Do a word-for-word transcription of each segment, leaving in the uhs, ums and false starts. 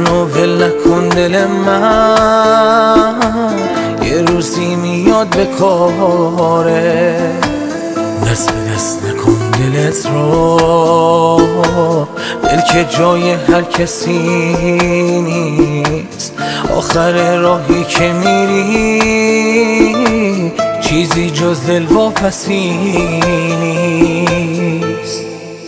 منو ول نکن دل من، یه روزی میاد به کاره. دست به دست نکن دلت رو، دل که جای هر کسی نیست. آخر راهی که میری چیزی جز دلواپسی نیست.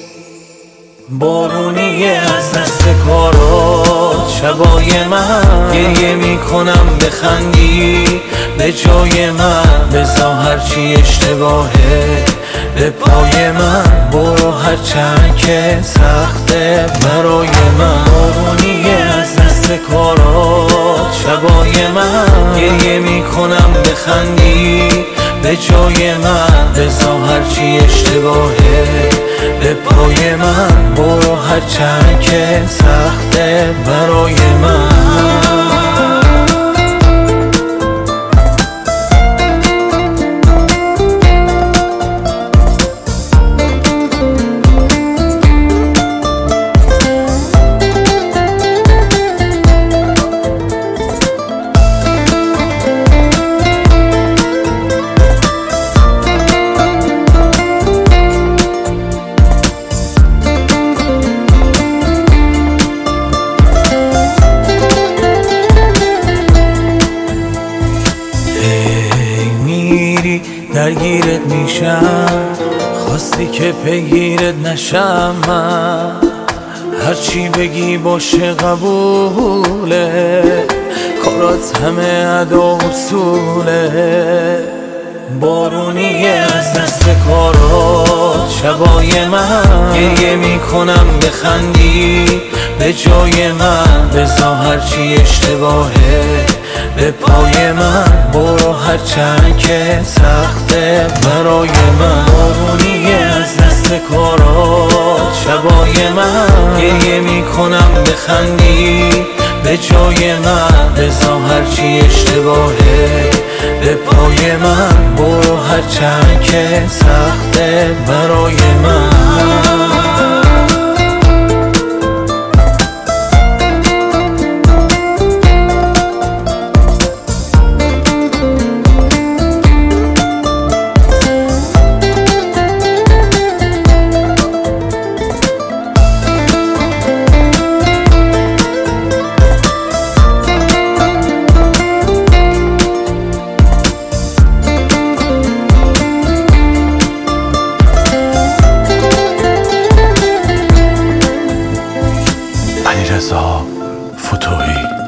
بارونیه از دست کارات شبای من، گریه میکنم بخندی به جای من. بذار هرچی اشتباهه به پای من، برو هرچند که سخته برای من. بارونیه از دست کارات شبای من، گریه میکنم بخندی به جای من. بذار هرچی اشتباهه به پای من، برو هرچند که سخته برای من. درگیرت میشم، خواستی که پیگیرت نشم من. هرچی بگی باشه قبوله، کارات همه ادا و اصوله. بارونیه از دست کارات شبای من، گریه میکنم بخندی به جای من. بذار هرچی اشتباهه به پای من، برو هرچند که سخته برای من. بارونیه از دست کارات شبای من، گریه میکنم بخندی به جای من. بذار هرچی اشتباهه به پای من، برو هرچند که سخته برای من. علیرضا فتوحی.